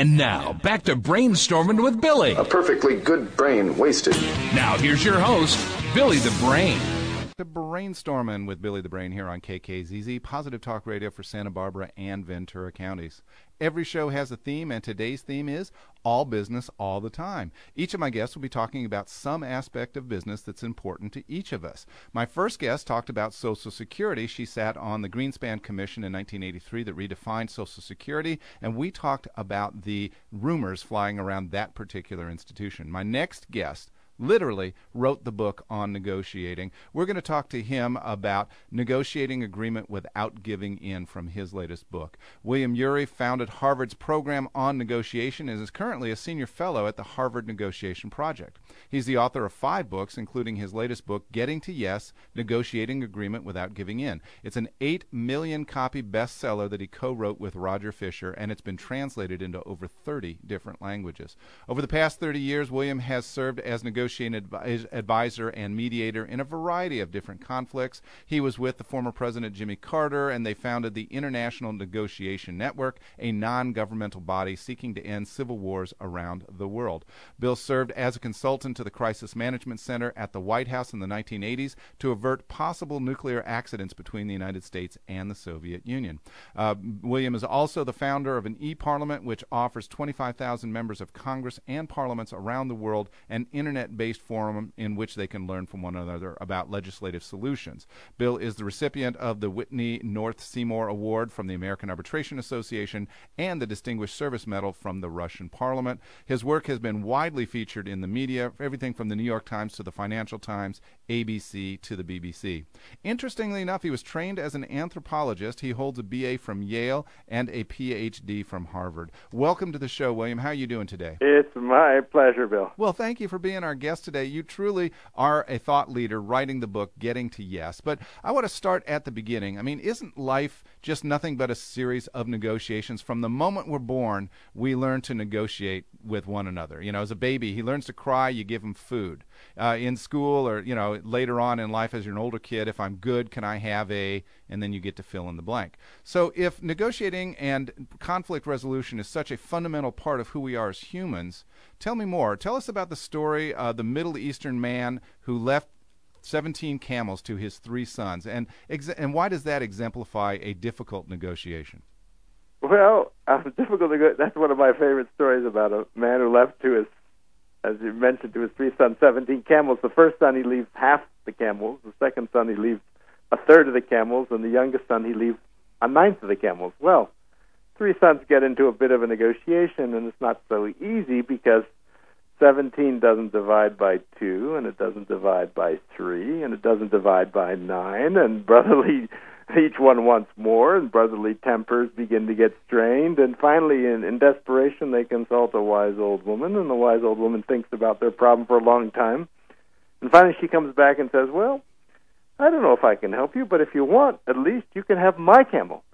And now, back to Brainstorming with Billy. A perfectly good brain wasted. Now, here's your host, Billy the Brain. To Brainstorming with Billy the Brain here on KKZZ, Positive Talk Radio for Santa Barbara and Ventura counties. Every show has a theme, and today's theme is all business all the time. Each of my guests will be talking about some aspect of business that's important to each of us. My first guest talked about Social Security. She sat on the Greenspan Commission in 1983 that redefined Social Security, and we talked about the rumors flying around that particular institution. My next guest literally wrote the book on negotiating. We're going to talk to him about negotiating agreement without giving in from his latest book. William Ury founded Harvard's program on negotiation and is currently a senior fellow at the Harvard Negotiation Project. He's the author of 5 books, including his latest book, Getting to Yes, Negotiating Agreement Without Giving In. It's an 8 million copy bestseller that he co-wrote with Roger Fisher, and it's been translated into over 30 different languages. Over the past 30 years, William has served as negotiating advisor and mediator in a variety of different conflicts. He was with the former President Jimmy Carter, and they founded the International Negotiation Network, a non-governmental body seeking to end civil wars around the world. Bill served as a consultant to the Crisis Management Center at the White House in the 1980s to avert possible nuclear accidents between the United States and the Soviet Union. William is also the founder of an e-parliament, which offers 25,000 members of Congress and parliaments around the world an internet-based forum in which they can learn from one another about legislative solutions. Bill is the recipient of the Whitney North Seymour Award from the American Arbitration Association and the Distinguished Service Medal from the Russian Parliament. His work has been widely featured in the media, everything from the New York Times to the Financial Times, ABC to the BBC. Interestingly enough, he was trained as an anthropologist. He holds a BA from Yale and a PhD from Harvard. Welcome to the show, William. How are you doing today? It's my pleasure, Bill. Well, thank you for being our guest today. You truly are a thought leader writing the book, Getting to Yes. But I want to start at the beginning. I mean, isn't life just nothing but a series of negotiations? From the moment we're born, we learn to negotiate with one another. You know, as a baby, he learns to cry, you give him food. In school or, you know, later on in life as you're an older kid, if I'm good, can I have a, and then you get to fill in the blank. So if negotiating and conflict resolution is such a fundamental part of who we are as humans, tell me more. Tell us about the story of the Middle Eastern man who left 17 camels to his 3 sons, and why does that exemplify a difficult negotiation? Well, that's one of my favorite stories about a man who left to his, as you mentioned, to his 3 sons, 17 camels. The first son, he leaves half the camels. The second son, he leaves a third of the camels. And the youngest son, he leaves a ninth of the camels. Well, 3 sons get into a bit of a negotiation, and it's not so easy because 17 doesn't divide by 2, and it doesn't divide by 3, and it doesn't divide by 9, and each one wants more, and brotherly tempers begin to get strained, and finally, in desperation, they consult a wise old woman, and the wise old woman thinks about their problem for a long time, and finally she comes back and says, well, I don't know if I can help you, but if you want, at least you can have my camel.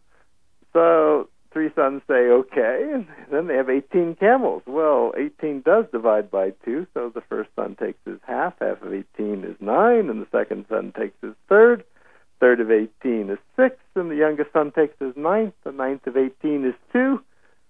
So 3 sons say, okay, and then they have 18 camels. Well, 18 does divide by 2, so the first son takes his half. Half of 18 is 9, and the second son takes his third. Third of 18 is 6, and the youngest son takes his ninth. The ninth of 18 is 2.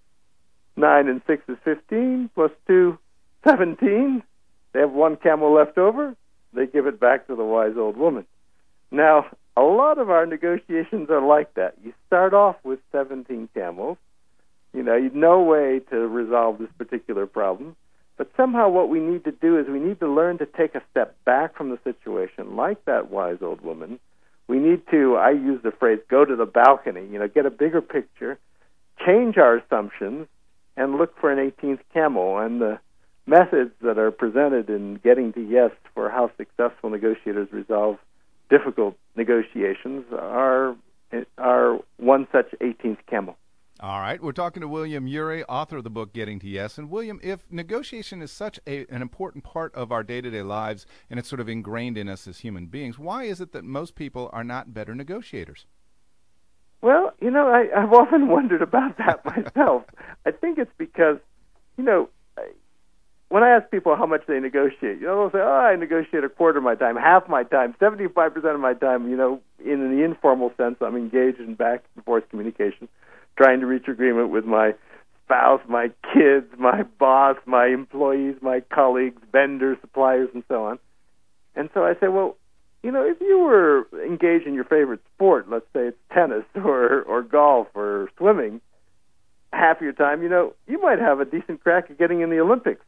9 and 6 is 15, plus 2, 17. They have 1 camel left over. They give it back to the wise old woman. Now, a lot of our negotiations are like that. You start off with 17 camels. You know, you've no way to resolve this particular problem. But somehow what we need to do is we need to learn to take a step back from the situation, like that wise old woman. We need to, I use the phrase, go to the balcony, you know, get a bigger picture, change our assumptions, and look for an 18th camel. And the methods that are presented in Getting to Yes for how successful negotiators resolve difficult negotiations are one such 18th camel. All right. We're talking to William Ury, author of the book Getting to Yes. And William, if negotiation is such an important part of our day-to-day lives and it's sort of ingrained in us as human beings, why is it that most people are not better negotiators? Well, you know, I've often wondered about that myself. I think it's because, you know, when I ask people how much they negotiate, you know, they'll say, oh, I negotiate a quarter of my time, half my time, 75% of my time, you know, in the informal sense, I'm engaged in back and forth communication, trying to reach agreement with my spouse, my kids, my boss, my employees, my colleagues, vendors, suppliers, and so on. And so I say, well, if you were engaged in your favorite sport, let's say it's tennis or golf or swimming, half your time, you might have a decent crack at getting in the Olympics.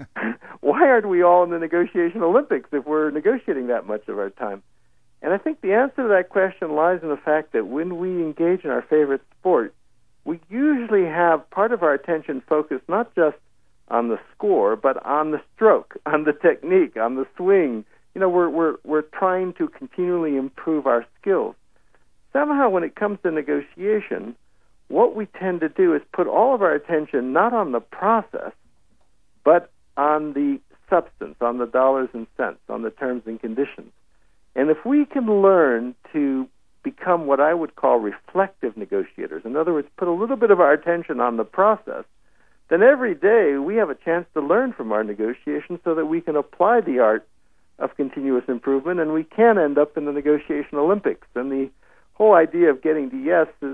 Why aren't we all in the negotiation Olympics if we're negotiating that much of our time? And I think the answer to that question lies in the fact that when we engage in our favorite sport, we usually have part of our attention focused not just on the score, but on the stroke, on the technique, on the swing. We're trying to continually improve our skills. Somehow when it comes to negotiation, what we tend to do is put all of our attention not on the process, but on the substance, on the dollars and cents, on the terms and conditions. And if we can learn to become what I would call reflective negotiators, in other words, put a little bit of our attention on the process, then every day we have a chance to learn from our negotiations so that we can apply the art of continuous improvement, and we can end up in the negotiation Olympics. And the whole idea of getting to yes is,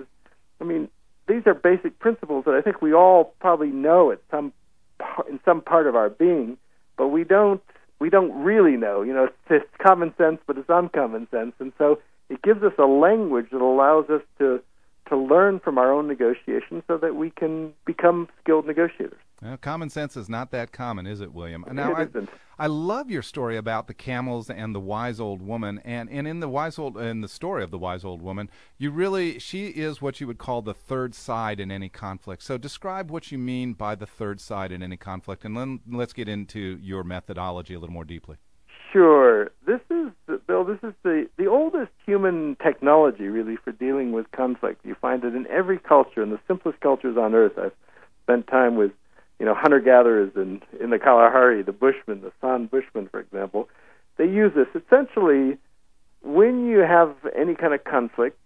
these are basic principles that I think we all probably know in some part of our being, but we don't really know. It's common sense, but it's uncommon sense. And so it gives us a language that allows us to learn from our own negotiations so that we can become skilled negotiators. Well, common sense is not that common, is it, William? Now, it isn't. I love your story about the camels and the wise old woman, and in the story of the wise old woman, she is what you would call the third side in any conflict. So describe what you mean by the third side in any conflict, and then let's get into your methodology a little more deeply. Sure. Bill, this is the oldest human technology, really, for dealing with conflict. You find it in every culture, in the simplest cultures on earth. I've spent time with hunter-gatherers in the Kalahari, the Bushmen, the San Bushmen, for example. They use this. Essentially, when you have any kind of conflict,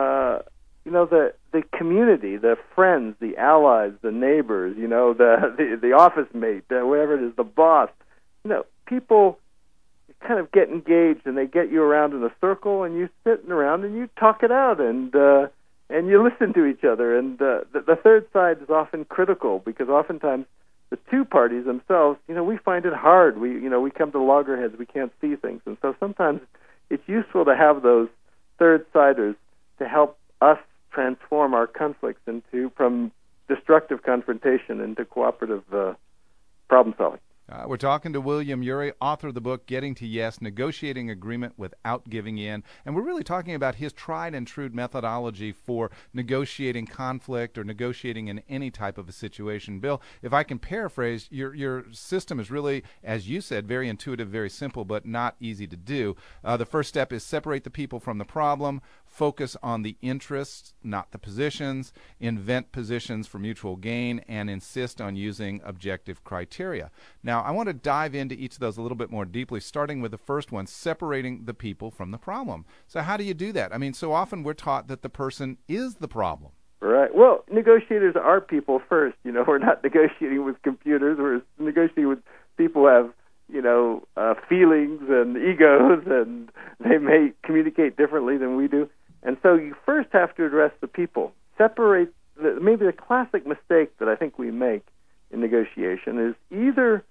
the community, the friends, the allies, the neighbors, the office mate, whatever it is, the boss, people kind of get engaged and they get you around in a circle and you sit around and you talk it out and you listen to each other. And the third side is often critical because oftentimes the two parties themselves, we find it hard. We come to loggerheads. We can't see things. And so sometimes it's useful to have those third-siders to help us transform our conflicts from destructive confrontation into cooperative problem-solving. We're talking to William Ury, author of the book Getting to Yes, Negotiating Agreement Without Giving In. And we're really talking about his tried and true methodology for negotiating conflict or negotiating in any type of a situation. Bill, if I can paraphrase, your system is really, as you said, very intuitive, very simple, but not easy to do. The first step is separate the people from the problem, focus on the interests, not the positions, invent positions for mutual gain, and insist on using objective criteria. Now, I want to dive into each of those a little bit more deeply, starting with the first one, separating the people from the problem. So how do you do that? So often we're taught that the person is the problem. Right. Well, negotiators are people first. We're not negotiating with computers. We're negotiating with people who have feelings and egos, and they may communicate differently than we do. And so you first have to address the people. Separate, maybe the classic mistake that I think we make in negotiation is either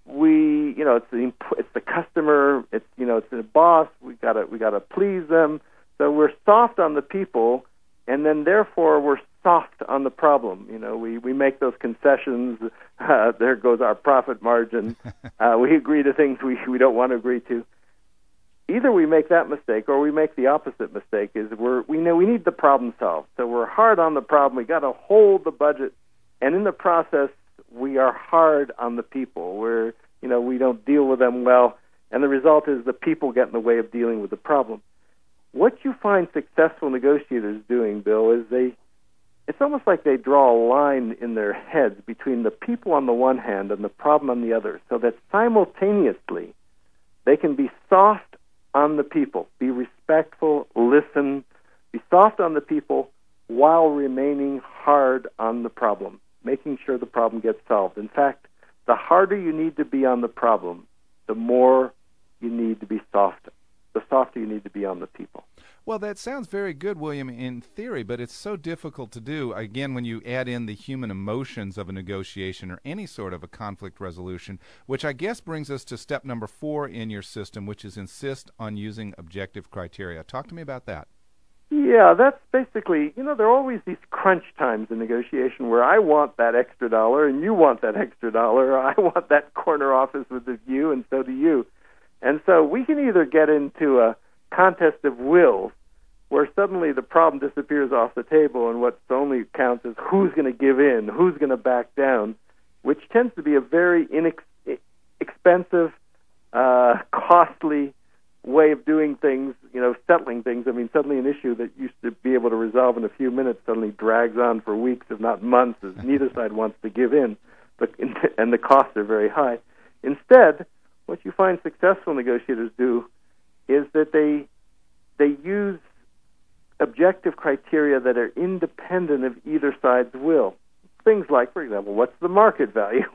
it's the customer, it's the boss, we gotta please them. So we're soft on the people, and then therefore we're soft on the problem. We make those concessions. There goes our profit margin. We agree to things we don't want to agree to. Either we make that mistake or we make the opposite mistake, is we know we need the problem solved. So we're hard on the problem. We got to hold the budget, and in the process we are hard on the people. We don't deal with them well, and the result is the people get in the way of dealing with the problem. What you find successful negotiators doing, Bill, is it's almost like they draw a line in their heads between the people on the one hand and the problem on the other, so that simultaneously they can be soft on the people, be respectful, listen, be soft on the people while remaining hard on the problem, making sure the problem gets solved. In fact, the harder you need to be on the problem, the more you need to be soft. The softer you need to be on the people. Well, that sounds very good, William, in theory, but it's so difficult to do, again, when you add in the human emotions of a negotiation or any sort of a conflict resolution, which I guess brings us to step number 4 in your system, which is insist on using objective criteria. Talk to me about that. Yeah, that's basically, there are always these crunch times in negotiation where I want that extra dollar and you want that extra dollar, or I want that corner office with the view and so do you. And so we can either get into a contest of wills, where suddenly the problem disappears off the table and what only counts is who's going to give in, who's going to back down, which tends to be a very expensive, costly way of doing things, settling things. I mean, suddenly an issue that used to be able to resolve in a few minutes suddenly drags on for weeks, if not months, as neither side wants to give in, and the costs are very high. Instead, what you find successful negotiators do is that they use objective criteria that are independent of either side's will. Things like, for example, what's the market value?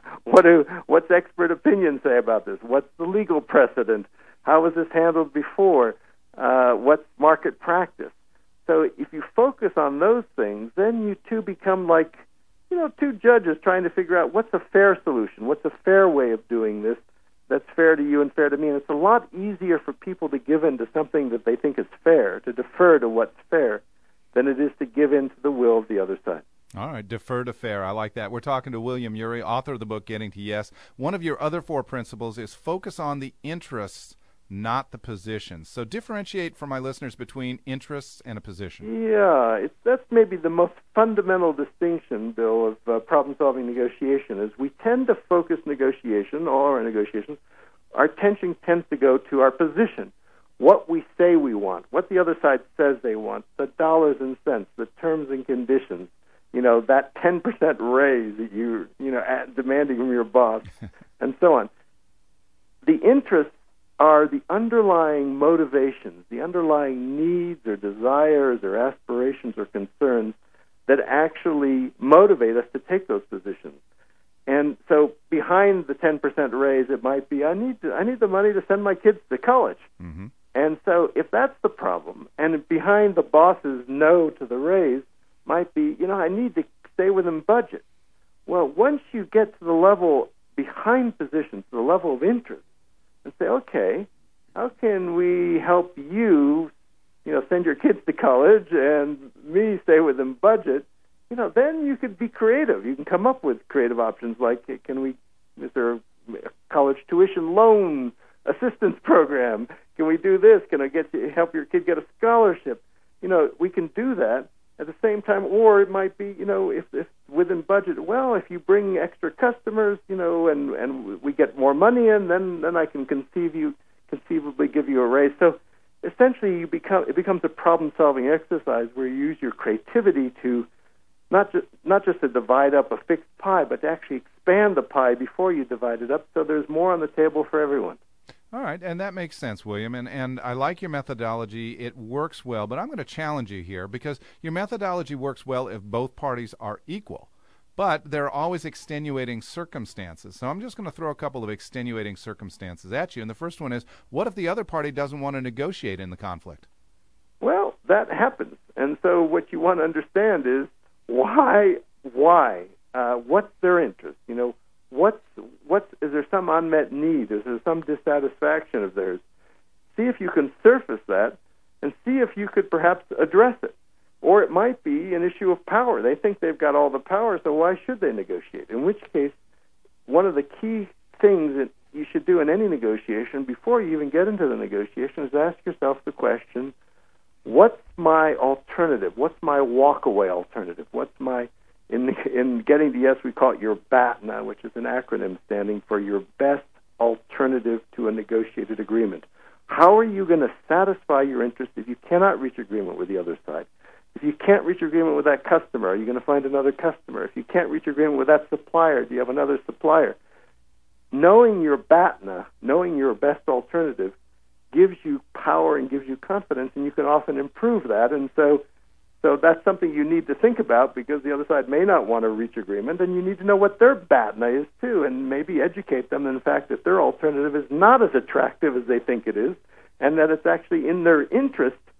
What's expert opinion say about this? What's the legal precedent? How was this handled before? What's market practice? So if you focus on those things, then you two become like, two judges trying to figure out what's a fair solution, what's a fair way of doing this that's fair to you and fair to me. And it's a lot easier for people to give in to something that they think is fair, to defer to what's fair, than it is to give in to the will of the other side. All right, defer to fair. I like that. We're talking to William Ury, author of the book Getting to Yes. One of your other 4 principles is focus on the interests, not the positions. So differentiate for my listeners between interests and a position. Yeah, that's maybe the most fundamental distinction, Bill, of problem-solving negotiation, is we tend to focus negotiation, all our negotiations, our attention tends to go to our position, what we say we want, what the other side says they want, the dollars and cents, the terms and conditions, that 10% raise that you're, demanding from your boss, and so on. The interests are the underlying motivations, the underlying needs or desires or aspirations or concerns that actually motivate us to take those positions. And so behind the 10% raise, it might be, I need the money to send my kids to college. Mm-hmm. And so if that's the problem, and behind the boss's no to the raise might be, I need to stay within budget. Well, once you get to the level behind positions, the level of interest, and say, okay, how can we help you, send your kids to college and me stay within budget? Then you could be creative. You can come up with creative options like, is there a college tuition loan assistance program? Can we do this? Can I help your kid get a scholarship? We can do that at the same time, or it might be, if within budget, well, if you bring extra customers, and we get more money in, then I can conceivably give you a raise. So essentially, it becomes a problem-solving exercise where you use your creativity to not just to divide up a fixed pie, but to actually expand the pie before you divide it up, so there's more on the table for everyone. All right, and that makes sense, William, and I like your methodology. It works well, but I'm going to challenge you here because your methodology works well if both parties are equal, but there are always extenuating circumstances. So I'm just going to throw a couple of extenuating circumstances at you, and the first one is, what if the other party doesn't want to negotiate in the conflict? Well, that happens, and so what you want to understand is why? What's their interest? Is there some unmet need? Is there some dissatisfaction of theirs? See if you can surface that and see if you could perhaps address it. Or it might be an issue of power. They think they've got all the power, so why should they negotiate? In which case, one of the key things that you should do in any negotiation before you even get into the negotiation is ask yourself the question, what's my alternative? What's my walk-away alternative? What's my In Getting to Yes, we call it your BATNA, which is an acronym standing for your best alternative to a negotiated agreement. How are you going to satisfy your interest if you cannot reach agreement with the other side? If you can't reach agreement with that customer, are you going to find another customer? If you can't reach agreement with that supplier, do you have another supplier? Knowing your BATNA, knowing your best alternative, gives you power and gives you confidence, and you can often improve that. And so that's something you need to think about because the other side may not want to reach agreement, and you need to know what their BATNA is too, and maybe educate them in the fact that their alternative is not as attractive as they think it is, and that it's actually in their interest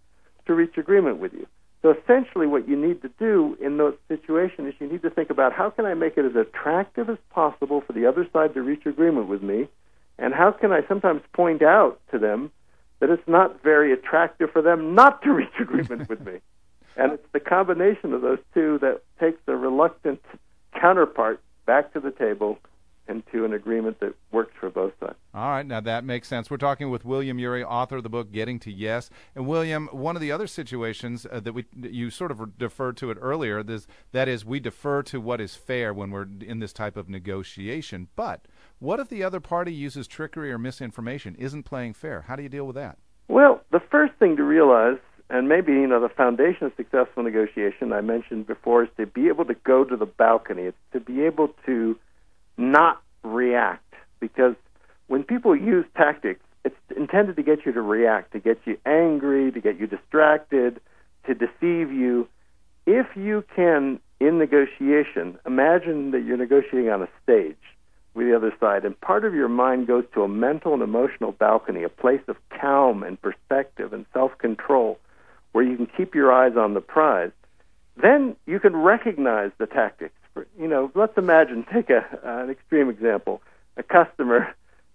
to reach agreement with you. So essentially what you need to do in those situations is you need to think about how can I make it as attractive as possible for the other side to reach agreement with me, and how can I sometimes point out to them that it's not very attractive for them not to reach agreement with me. And it's the combination of those two that takes the reluctant counterpart back to the table and to an agreement that works for both sides. All right, now that makes sense. We're talking with William Ury, author of the book Getting to Yes. And William, one of the other situations that you sort of deferred to it earlier, that is we defer to what is fair when we're in this type of negotiation. But what if the other party uses trickery or misinformation, isn't playing fair? How do you deal with that? Well, the first thing to realize, and maybe the foundation of successful negotiation I mentioned before, is to be able to go to the balcony. It's to be able to not react, because when people use tactics, it's intended to get you to react, to get you angry, to get you distracted, to deceive you. If you can, in negotiation, imagine that you're negotiating on a stage with the other side, and part of your mind goes to a mental and emotional balcony, a place of calm and perspective and self-control, where you can keep your eyes on the prize, then you can recognize the tactics. Let's imagine, take an extreme example. A customer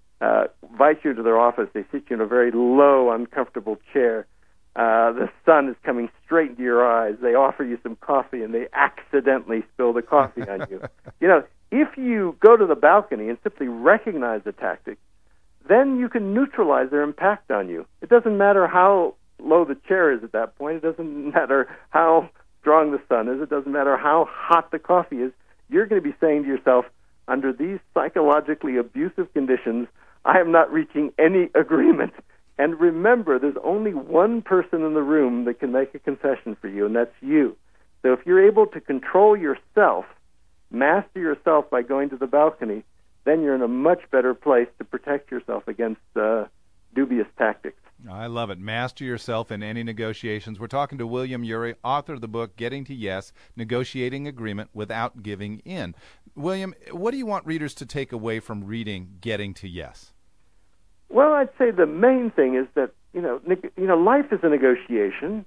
invites you to their office. They sit you in a very low, uncomfortable chair. The sun is coming straight into your eyes. They offer you some coffee, and they accidentally spill the coffee on you. If you go to the balcony and simply recognize the tactics, then you can neutralize their impact on you. It doesn't matter how low the chair is at that point. It doesn't matter how strong the sun is. It doesn't matter how hot the coffee is. You're going to be saying to yourself, under these psychologically abusive conditions, I am not reaching any agreement. And remember, there's only one person in the room that can make a concession for you, and that's you. So if you're able to control yourself, master yourself by going to the balcony, then you're in a much better place to protect yourself against dubious tactics. I love it. Master yourself in any negotiations. We're talking to William Ury, author of the book Getting to Yes, Negotiating Agreement Without Giving In. William, what do you want readers to take away from reading Getting to Yes? Well, I'd say the main thing is that, life is a negotiation,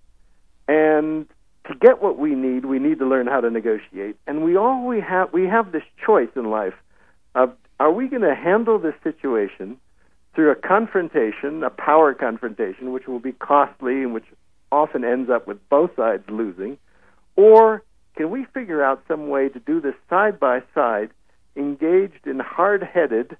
and to get what we need to learn how to negotiate. And we have this choice in life of, are we going to handle this situation through a confrontation, a power confrontation, which will be costly and which often ends up with both sides losing, or can we figure out some way to do this side by side, engaged in hard-headed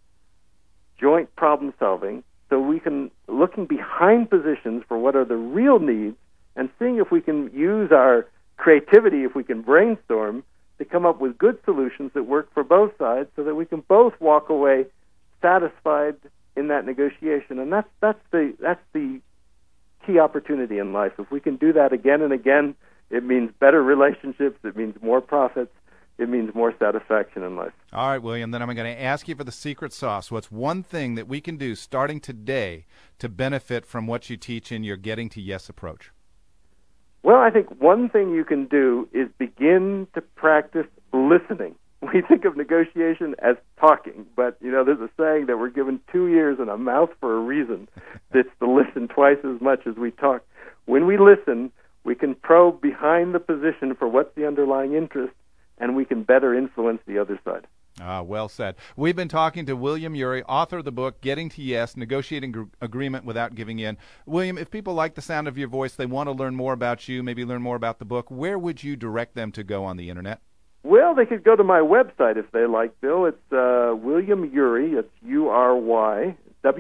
joint problem solving, so we can, looking behind positions for what are the real needs, and seeing if we can use our creativity, if we can brainstorm, to come up with good solutions that work for both sides, so that we can both walk away satisfied in that negotiation. And that's the key opportunity in life. If we can do that again and again, it means better relationships, it means more profits, it means more satisfaction in life. All right, William, then I'm going to ask you for the secret sauce. What's one thing that we can do starting today to benefit from what you teach in your Getting to Yes approach? Well, I think one thing you can do is begin to practice listening. We think of negotiation as talking, but, there's a saying that we're given 2 ears and a mouth for a reason. It's to listen twice as much as we talk. When we listen, we can probe behind the position for what's the underlying interest, and we can better influence the other side. Well said. We've been talking to William Ury, author of the book Getting to Yes, Negotiating Agreement Without Giving In. William, if people like the sound of your voice, they want to learn more about you, maybe learn more about the book, where would you direct them to go on the Internet? Well, they could go to my website if they like, Bill. It's William Ury, it's URY,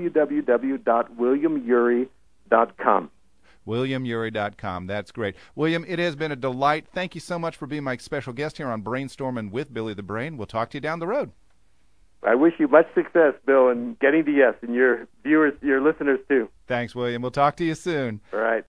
www.williamury.com. WilliamUry.com. That's great. William, it has been a delight. Thank you so much for being my special guest here on Brainstorming with Billy the Brain. We'll talk to you down the road. I wish you much success, Bill, in getting to yes, and your viewers, your listeners too. Thanks, William. We'll talk to you soon. All right.